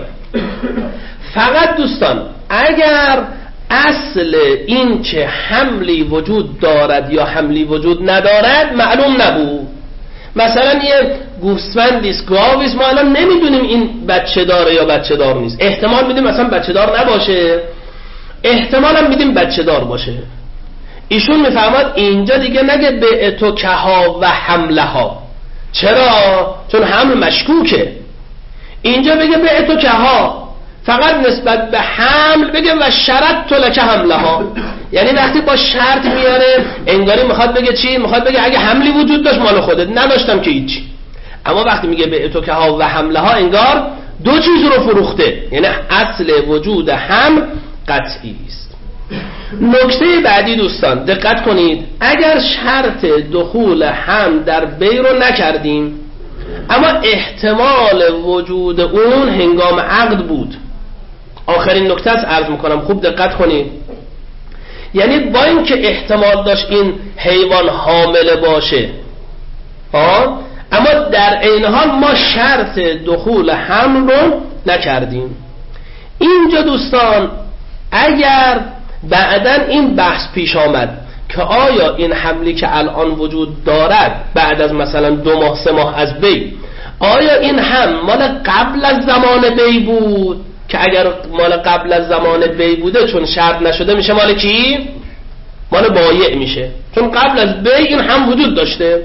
فقط دوستان اگر اصل این که حملی وجود دارد یا حملی وجود ندارد معلوم نبود، مثلا یه گوسفندیست، گاویست، ما الان نمیدونیم این بچه داره یا بچه دار نیست، احتمال میدیم مثلا بچه دار نباشه، احتمال هم میدیم بچه دار باشه. ایشون میفهمد اینجا دیگه نگه به تو کها و حملها. چرا؟ چون حمل مشکوکه. اینجا بگه به تو کها، فقط نسبت به حمل بگه و شرط تو لکه حملها، یعنی وقتی با شرط میاره انگاری میخواد بگه چی؟ میخواد بگه اگه حملی وجود داشت مال خودت، نداشتم که هیچی. اما وقتی میگه به تو کها و حملها انگار دو چیز رو فروخته، یعنی اصل وجود حمل قطعی است. نکته بعدی دوستان دقت کنید، اگر شرط دخول حمل در بی رو نکردیم اما احتمال وجود اون هنگام عقد بود، آخرین نکته است عرض میکنم خوب دقت کنید، یعنی با این که احتمال داشت این حیوان حامل باشه آه؟ اما در این حال ما شرط دخول حمل رو نکردیم. اینجا دوستان اگر بعداً این بحث پیش آمد که آیا این حملی که الان وجود دارد بعد از مثلا دو ماه سه ماه از بی، آیا این هم مال قبل از زمان بی بود که اگر مال قبل از زمان بی بوده چون شرط نشده میشه مال کی؟ مال بایع میشه، چون قبل از بی این هم وجود داشته.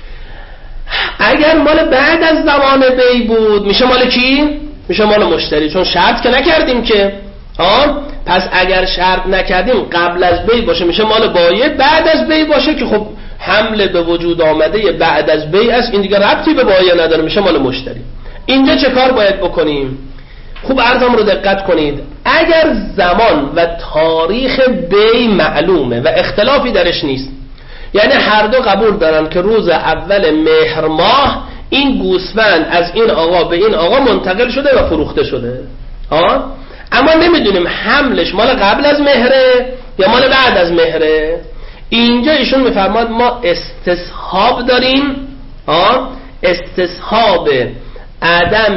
اگر مال بعد از زمان بی بود میشه مال کی؟ میشه مال مشتری، چون شرط که نکردیم که آه؟ پس اگر شرط نکردیم قبل از بی باشه میشه مال بایع، بعد از بی باشه که خب حمل به وجود آمده بعد از بی است، این دیگه ربطی به بایع نداره، میشه مال مشتری. اینجا چه کار باید بکنیم؟ خوب عرضم رو دقت کنید، اگر زمان و تاریخ بی معلومه و اختلافی درش نیست، یعنی هر دو قبول دارن که روز اول مهر ماه این گوسفند از این آقا به این آقا منتقل شده و فروخته شده آه؟ اما نمیدونیم حملش مال قبل از مهره یا مال بعد از مهره، اینجا ایشون میفرماد ما استصحاب داریم آه؟ استصحاب عدم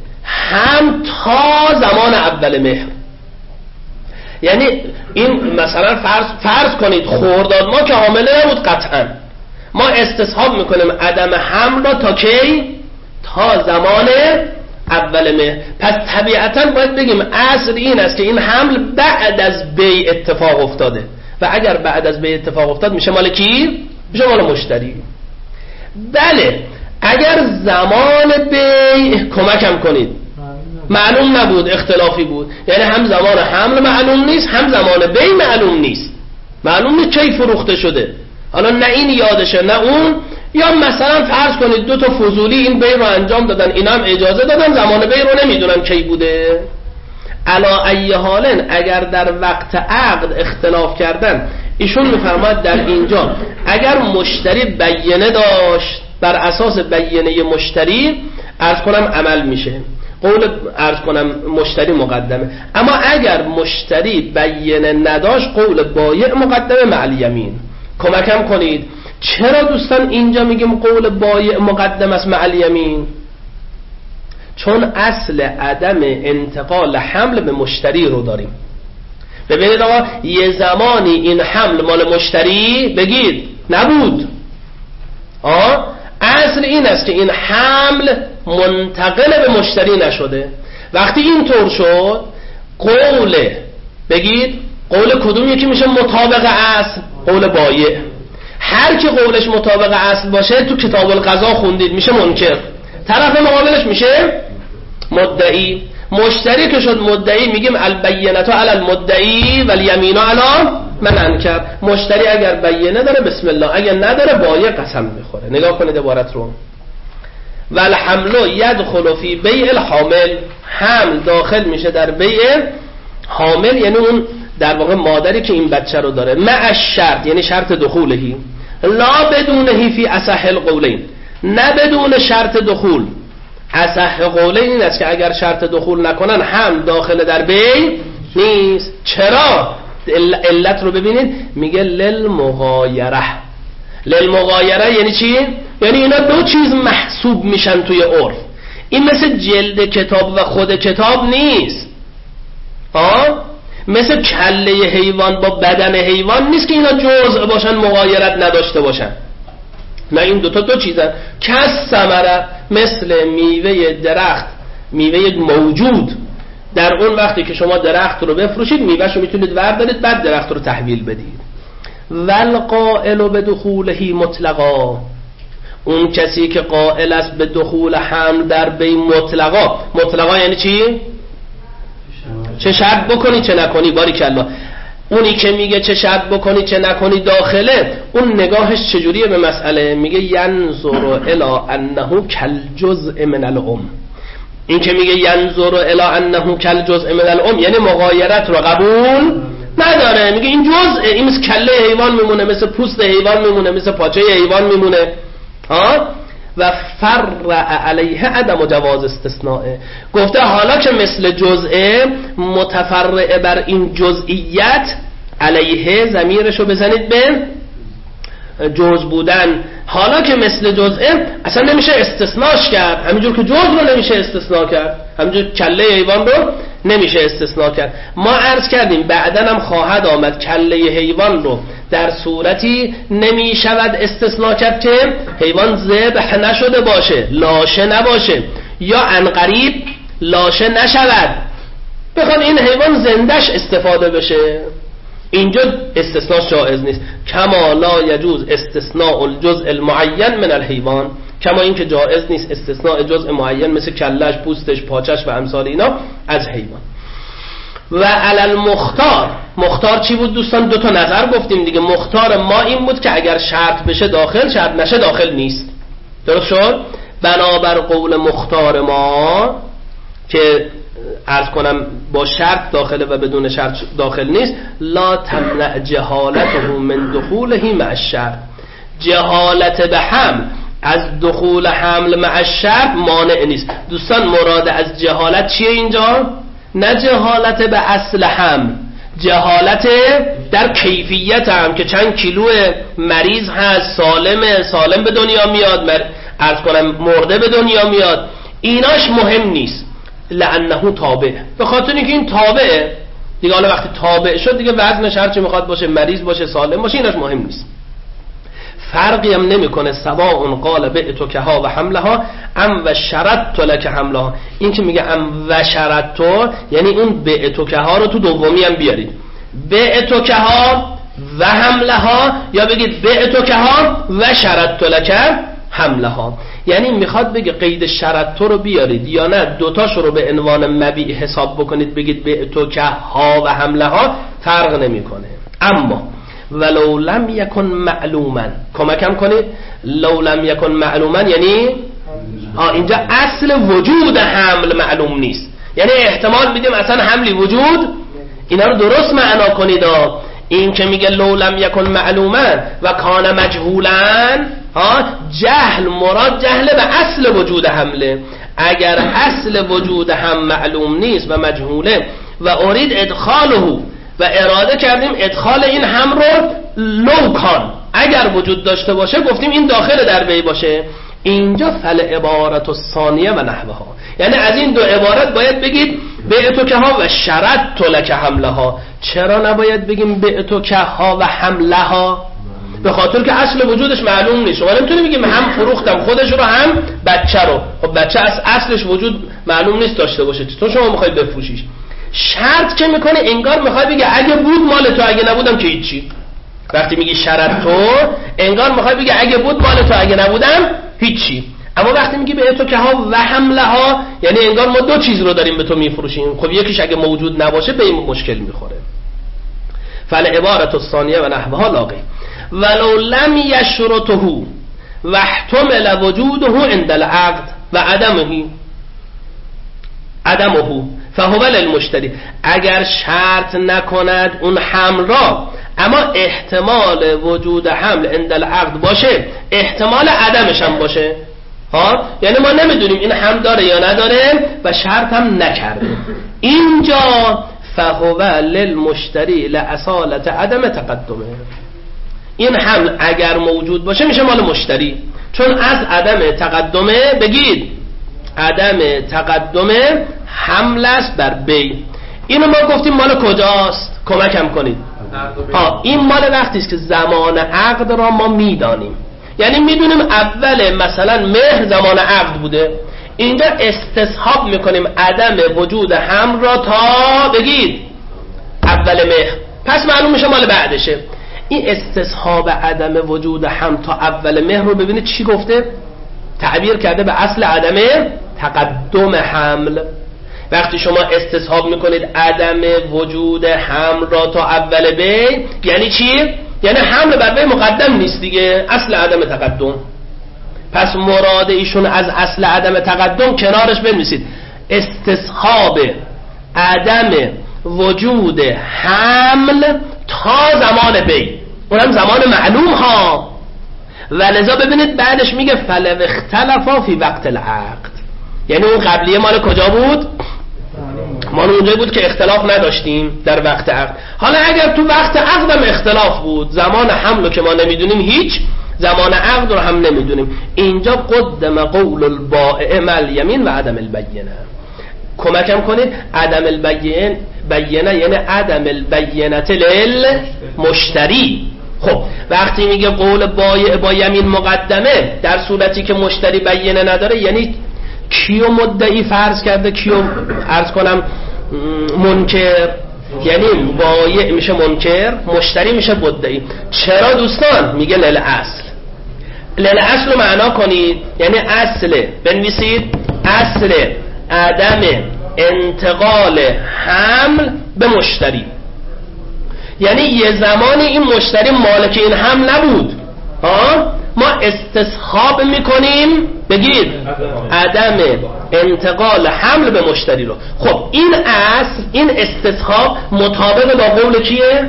هم تا زمان اول مهر. یعنی این مثلا فرض, فرض کنید خرداد ما که حامله نبود قطعا، ما استصحاب میکنیم عدم حمل را تا کی؟ تا زمان اول مهر. پس طبیعتا باید بگیم اصل این است که این حمل بعد از بی اتفاق افتاده و اگر بعد از بی اتفاق افتاد میشه مال کی؟ میشه مال مشتری. بله اگر زمان بی کمکم کنید معلوم نبود، اختلافی بود، یعنی هم زمان حمل معلوم نیست هم زمان بی معلوم نیست، معلوم نیست کی فروخته شده، حالا نه این یادشه نه اون، یا مثلا فرض کنید دو تا فضولی این بی رو انجام دادن اینا هم اجازه دادن، زمان بی رو نمیدونن کی بوده. علا ای حالن اگر در وقت عقد اختلاف کردن، ایشون میفرماد در اینجا اگر مشتری بیینه داشت بر اساس بیینه مشتری عرض کنم عمل میشه، قول عرض کنم مشتری مقدمه. اما اگر مشتری بیینه نداشت قول بایع مقدمه مع الیمین. کمکم کنید چرا دوستان اینجا میگیم قول بایع مقدم است مع الیمین؟ چون اصل عدم انتقال حمل به مشتری رو داریم. ببینید آقا یه زمانی این حمل مال مشتری بگید نبود آه؟ اصل این است که این حمل منتقل به مشتری نشده. وقتی این طور شد قول بگید قول کدوم یکی میشه مطابق اصل؟ قول بایع. هر کی قولش مطابق اصل باشه تو کتاب القضا خوندید میشه منکر، طرف مقابلش میشه مدعی. مشتری که شد مدعی میگیم البینه علی المدعی و الیمین علی من انکر. مشتری اگر بینه داره بسم الله، اگر نداره بایع قسم میخوره. نگاه کنید عبارت رو. و الحمل یدخل فی بیع الحامل، حمل داخل میشه در بیع حامل، یعنی اون در واقع مادری که این بچه رو داره، مع الشرط یعنی شرط دخولهی، لا بدونهی فی اصح القولین، نه بدون شرط دخول. اصح قولین این است که اگر شرط دخول نکنن هم داخل در بی نیست. چرا؟ علت رو ببینید، میگه للمغایره، للمغایره یعنی چی؟ یعنی اینا دو چیز محسوب میشن توی عرف. این مثل جلد کتاب و خود کتاب نیست ها، مثل کله حیوان با بدن حیوان نیست که اینا جزء باشن مغایرت نداشته باشن. نه، این دوتا دو چیزن. کس ثمره، مثل میوه درخت، میوه موجود در اون وقتی که شما درخت رو بفروشید میوهشو میتونید وردارید بعد درخت رو تحویل بدید. والقائل بدخوله مطلقا، اون کسی که قائل است به دخول حمل در بی مطلقا. مطلقا یعنی چی؟ چه شرط بکنی چه نکنی. باریکالله. اونی که میگه چه شرط بکنی چه نکنی داخله، اون نگاهش چجوریه به مسئله؟ میگه ینظر الی انه کالجزء من الام. این که میگه ینظر الی انه کالجزء من الام یعنی مغایرت رو قبول نداره. میگه این جزء، این مثل کله حیوان میمونه، مثل پوست حیوان میمونه، مثل پاچه حیوان میمونه ها. و فرع علیه عدم جواز استثناء، گفته حالا که مثل جزء متفرع بر این جزئیت، علیه ضمیرشو بزنید به جزء بودن، حالا که مثل جزء اصلا نمیشه استثناش کرد، همینجور که جزء رو نمیشه استثناء کرد، همینجور کله حیوان رو نمیشه استثناء کرد. ما عرض کردیم بعداً هم خواهد آمد کله حیوان رو در صورتی نمیشود استثناء کرد که حیوان ذبح نشده باشه، لاشه نباشه، یا عنقریب لاشه نشود، بخواد این حیوان زندش استفاده بشه. اینجا استثناء جایز نیست. کما لا یجوز استثناء الجزء المعین من الحیوان، کما این که جایز نیست استثناء جزء معین مثل کلش، پوستش، پاچش و امثال اینا از حیوان. و علی المختار، مختار چی بود دوستان؟ دو تا نظر گفتیم دیگه. مختار ما این بود که اگر شرط بشه داخل، شرط نشه داخل نیست. درست شد؟ بنابر قول مختار ما که عرض کنم با شرط داخله و بدون شرط داخل نیست، لا تمنع جهالته من دخوله مع الشرط، جهالت به حمل از دخول حمل مع الشرط مانع نیست. دوستان مراد از جهالت چیه اینجا؟ نه جهالت به اصل حمل، جهالت در کیفیت هم که چند کیلو مریض هست، سالمه، سالم به دنیا میاد، عرض کنم مرده به دنیا میاد، ایناش مهم نیست. لانه تابع، به خاطر اینکه این تابعه دیگه. حالا وقتی تابع شد دیگه وزنش هر چی میخواد باشه، مریض باشه، سالم باشه، ایناش مهم نیست. فرقی هم نمیکنه سواء قال بعتکها و حملها ام و شرطت لک حملها. این که میگه ام و شرطت یعنی اون بعتکها رو تو دومی هم بیارید، بعتکها و حملها، یا بگید بعتکها و شرطت لک حملها. یعنی میخواد بگه قید شرط تو رو بیارید یا نه دوتاش رو به عنوان مبیع حساب بکنید، بگید بعتکها و حملها، فرق نمیکنه. اما ولو لم یکن معلوما، کمکم کنید، لو لم یکن معلوما یعنی آه اینجا اصل وجود حمل معلوم نیست، یعنی احتمال میدیم اصلا حملی وجود، اینا رو درست معنا کنید. این که میگه لو لم یکن معلوما و کان مجهولا، ها جهل مراد جهل به اصل وجود حمله. اگر اصل وجود هم معلوم نیست و مجهوله و ارید ادخاله و اراده کردیم ادخال این هم رو لو کان، اگر وجود داشته باشه گفتیم این داخل در بی باشه، اینجا فل عبارت الثانیه و نحوها، یعنی از این دو عبارت باید بگید بعتکها و شرطت لک حملها. چرا نباید بگیم بعتکها و حملها؟ به خاطر که اصل وجودش معلوم نیست. شما نمیتونی بگیم هم فروختم خودش رو هم بچه رو، خب بچه از اصلش وجود معلوم نیست داشته باشه، تو شما میخواید بفروشیش. شرط که میکنه انگار میخواد بگه اگه بود مال تو، اگه نبودم که هیچی. وقتی میگی شرط تو انگار میخواد بگه اگه بود مال تو، اگه نبودم هیچی. اما وقتی میگی به تو که ها و حمله ها یعنی انگار ما دو چیز رو داریم به تو میفروشیم، خب یکیش اگه موجود نباشه به این مشکل میخوره. فل عبارت الثانیه و نحوها لاغی ولو لم یشرطه و احتمل وجوده عند العقد و عدمه عدمه فهو للمشتری. اگر شرط نکند اون حمل را اما احتمال وجود حمل عند العقد باشه، احتمال عدمش هم باشه، ها یعنی ما نمیدونیم این حمل داره یا نداره و شرط هم نکرده، اینجا فهو للمشتری لاصالت عدم تقدمه. این حمل اگر موجود باشه میشه مال مشتری، چون از عدم تقدمه بگید عدم تقدمه حمل است بر بی. اینو ما گفتیم مال کجاست؟ کمکم کنید. ها این مال وقتی است که زمان عقد را ما میدانیم، یعنی میدونیم اول مثلا مهر زمان عقد بوده، اینجا استصحاب میکنیم عدم وجود حمل را تا بگید اول مهر، پس معلوم میشه مال بعدشه. این استصحاب عدم وجود حمل تا اول مهر رو ببینید چی گفته؟ تعبیر کرده به اصل عدم تقدم حمل. وقتی شما استصحاب میکنید عدم وجود حمل را تا اول بی، یعنی چی؟ یعنی حمل بر بی مقدم نیست دیگه، اصل عدم تقدم. پس مراد ایشون از اصل عدم تقدم کنارش بنویسید استصحاب عدم وجود حمل تا زمان بی، اونم زمان معلوم ها. ولذا ببینید بعدش میگه فلو اختلفا فی وقت العقد، یعنی اون قبلیه مال کجا بود؟ مال اونجایی بود که اختلاف نداشتیم در وقت عقد. حالا اگر تو وقت عقدم اختلاف بود، زمان حمل رو که ما نمیدونیم، هیچ زمان عقد رو هم نمیدونیم، اینجا قدم قول البائع مع الیمین و عدم البینه. کمکم کنید عدم البینه بینه یعنی عدم البینه للمشتری. خب وقتی میگه قول بایع با یمین مقدمه در صورتی که مشتری بینه نداره، یعنی کیو مدعی فرض کرده، کیو عرض کنم منکر، یعنی بایع میشه منکر، مشتری میشه مدعی. چرا دوستان؟ میگه لل اصل. لل اصل رو معنا کنید، یعنی اصل بنویسید اصل عدم انتقال حمل به مشتری، یعنی یه زمانی این مشتری مالک این حمل نبود، ها ما استصحاب میکنیم بگید عدم انتقال حمل به مشتری رو. خب این اصل، این استصحاب مطابق با قول کیه؟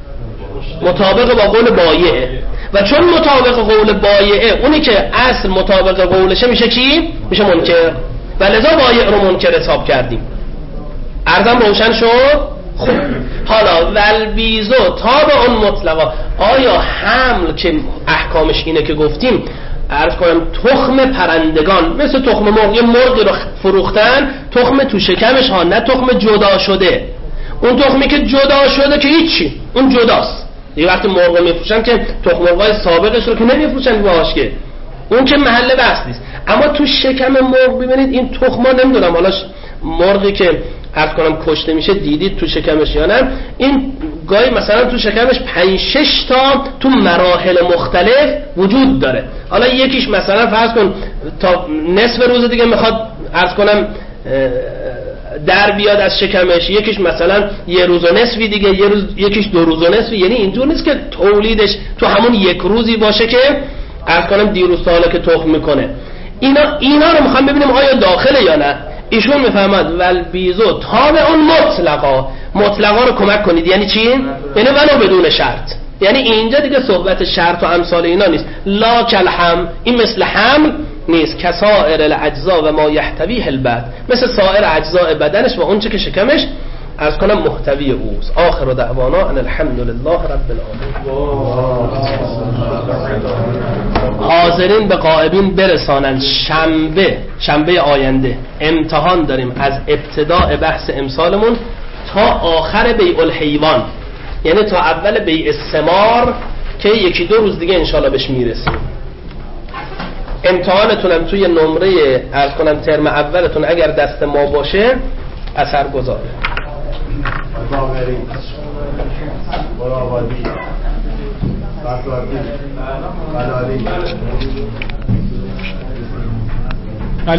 مطابق با قول بایعه، و چون مطابق قول بایعه، اونی که اصل مطابق قولشه میشه چی؟ میشه منکر، و لذا بایع رو منکر حساب کردیم. عرضم روشن شد؟ خب حالا والبیزو تابع مطلقا، آیا حمل که احکامش اینه که گفتیم عرض کنم تخم پرندگان، مثل تخم مرغ، یه مرغی رو فروختن تخم تو شکمش ها، نه تخم جدا شده. اون تخمی که جدا شده که هیچی، اون جداست. یه وقتی مرغ میفروشن که تخم مرغای سابقش رو که نمیفروشن باهاش، که اون که محل بحث نیست. اما تو شکم مرغ ببینید این تخما، نمیدونم حالا مرغی که عرض کنم کشته میشه دیدید تو شکمش یا نه، این گاهی مثلا تو شکمش پنج شش تا تو مراحل مختلف وجود داره. حالا یکیش مثلا فرض کن تا نصف روز دیگه میخواد عرض کنم در بیاد از شکمش، یکیش مثلا یه روز و نصفی دیگه، یه روز یکیش دو روز و نصفی. یعنی اینجور نیست که تولیدش تو همون یک روزی باشه که عرض کنم دیروز تا حالا که تخم میکنه. اینا اینا رو میخوام ببینیم آیا داخله یا نه. ایشون میفهمد والبیزو تابع اون مطلقا، مطلقا رو کمک کنید یعنی چی؟ یعنی ولو بدون شرط. یعنی اینجا دیگه صحبت شرط و امثال اینا نیست. لا کلهم، این مثل حمل نیست. کسائر الاجزا و ما یحتویه البدن، مثل سایر اجزاء بدنش و اون چه که شکمش عرض کنم محتوی اوست. آخر دعوانا ان الحمد لله رب العالمین. حاضرین به غائبین برسانند. شنبه شنبه آینده امتحان داریم از ابتداء بحث امسالمون تا آخر بیع الحیوان، یعنی تا اول بیع الثمار که یکی دو روز دیگه انشالله بهش میرسیم. امتحانتونم توی نمره عرض کنم ترم اولتون اگر دست ما باشه اثر گذاره. برابری برابری